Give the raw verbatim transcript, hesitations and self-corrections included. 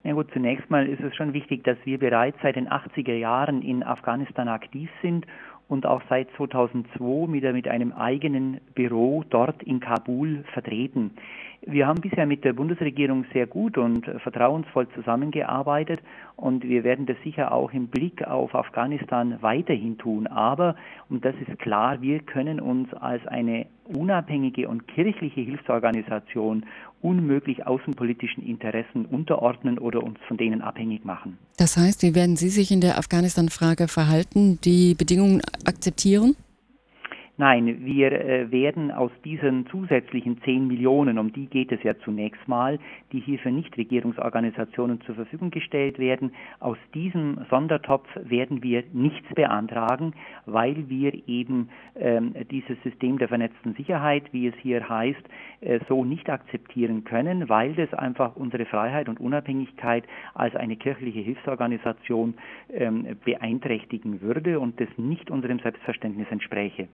Ja gut, zunächst mal ist es schon wichtig, dass wir bereits seit den achtziger Jahren in Afghanistan aktiv sind und auch seit zweitausendzwei wieder mit einem eigenen Büro dort in Kabul vertreten. Wir haben bisher mit der Bundesregierung sehr gut und vertrauensvoll zusammengearbeitet und wir werden das sicher auch im Blick auf Afghanistan weiterhin tun. Aber, und das ist klar, wir können uns als eine unabhängige und kirchliche Hilfsorganisation unmöglich außenpolitischen Interessen unterordnen oder uns von denen abhängig machen. Das heißt, wie werden Sie sich in der Afghanistan-Frage verhalten, die Bedingungen akzeptieren? Nein, wir äh, werden aus diesen zusätzlichen zehn Millionen, um die geht es ja zunächst mal, die hier für Nichtregierungsorganisationen zur Verfügung gestellt werden, aus diesem Sondertopf werden wir nichts beantragen, weil wir eben ähm, dieses System der vernetzten Sicherheit, wie es hier heißt, äh, so nicht akzeptieren können, weil das einfach unsere Freiheit und Unabhängigkeit als eine kirchliche Hilfsorganisation ähm, beeinträchtigen würde und das nicht unserem Selbstverständnis entspräche.